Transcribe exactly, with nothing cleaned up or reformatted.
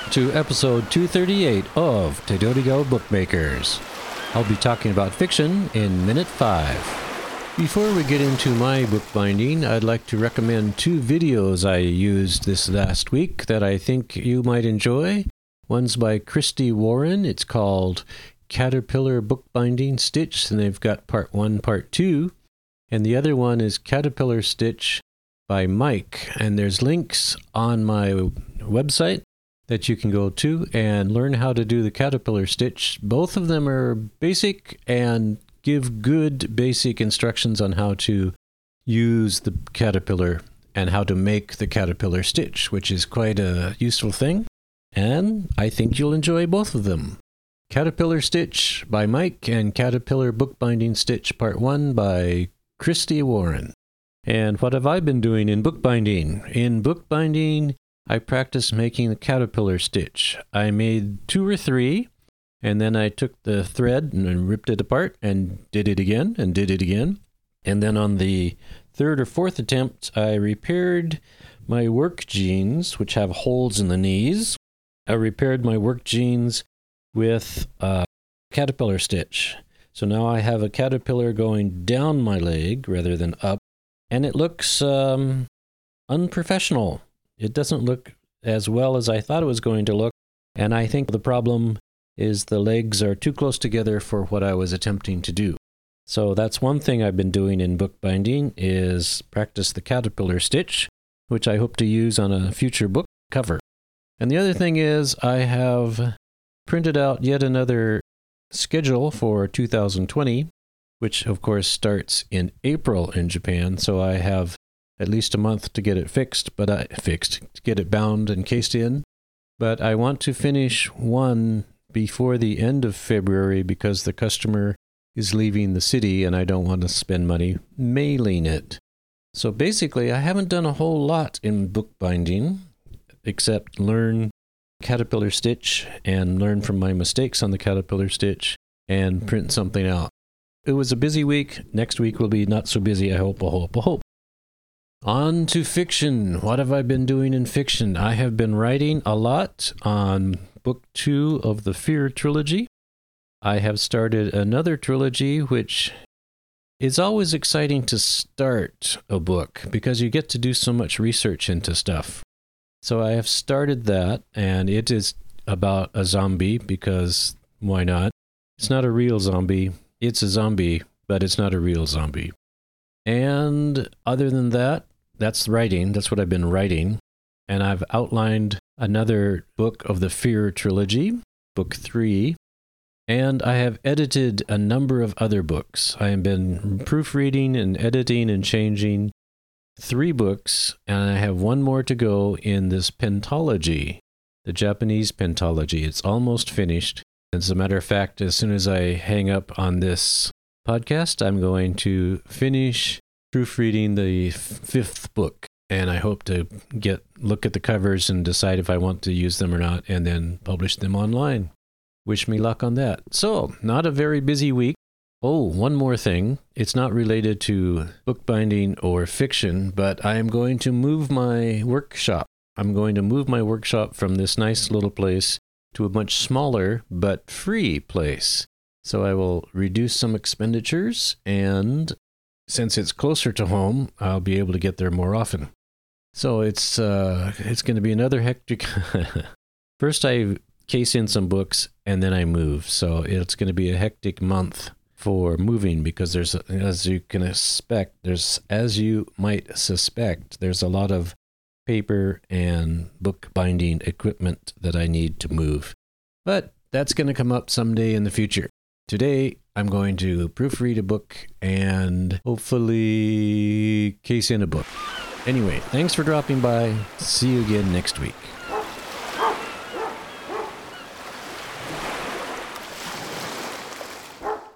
to episode two thirty-eight of Tedodigo Bookmakers. I'll be talking about fiction in minute five. Before we get into my bookbinding, I'd like to recommend two videos I used this last week that I think you might enjoy. One's by Christy Warren. It's called Caterpillar Bookbinding Stitch, and they've got part one, part two. And the other one is Caterpillar Stitch by Mike. And there's links on my website that you can go to and learn how to do the caterpillar stitch. Both of them are basic and give good basic instructions on how to use the caterpillar and how to make the caterpillar stitch, which is quite a useful thing. And I think you'll enjoy both of them. Caterpillar Stitch by Mike and Caterpillar Bookbinding Stitch Part one by Christy Warren. And what have I been doing in bookbinding? In bookbinding, I practiced making the caterpillar stitch. I made two or three, and then I took the thread and ripped it apart and did it again and did it again. And then on the third or fourth attempt, I repaired my work jeans, which have holes in the knees. I repaired my work jeans with a caterpillar stitch. So now I have a caterpillar going down my leg rather than up, and it looks um, unprofessional. It doesn't look as well as I thought it was going to look, and I think the problem is the legs are too close together for what I was attempting to do. So that's one thing I've been doing in bookbinding is practice the caterpillar stitch, which I hope to use on a future book cover. And the other thing is I have printed out yet another schedule for two thousand twenty, which of course starts in April in Japan, so I have at least a month to get it fixed, but I fixed, to get it bound and cased in. But I want to finish one before the end of February because the customer is leaving the city and I don't want to spend money mailing it. So basically, I haven't done a whole lot in bookbinding except learn caterpillar stitch and learn from my mistakes on the caterpillar stitch and print something out. It was a busy week. Next week will be not so busy, I hope, I hope, I hope. On to fiction. What have I been doing in fiction? I have been writing a lot on book two of the Fear trilogy. I have started another trilogy, which is always exciting to start a book because you get to do so much research into stuff. So I have started that, and it is about a zombie because why not? It's not a real zombie. It's a zombie, but it's not a real zombie. And other than that, that's writing. That's what I've been writing. And I've outlined another book of the Fear trilogy, book three. And I have edited a number of other books. I have been proofreading and editing and changing three books, and I have one more to go in this pentology, the Japanese pentology. It's almost finished. As a matter of fact, as soon as I hang up on this podcast, I'm going to finish proofreading the fifth book, and I hope to get look at the covers and decide if I want to use them or not, and then publish them online. Wish me luck on that. So, not a very busy week. Oh, one more thing. It's not related to bookbinding or fiction, but I am going to move my workshop. I'm going to move my workshop from this nice little place to a much smaller but free place. So I will reduce some expenditures, and since it's closer to home, I'll be able to get there more often. So it's uh, it's going to be another hectic... First I case in some books, and then I move. So it's going to be a hectic month for moving because there's, as you can expect, there's, as you might suspect, there's a lot of paper and bookbinding equipment that I need to move. But that's going to come up someday in the future. Today, I'm going to proofread a book and hopefully case in a book. Anyway, thanks for dropping by. See you again next week.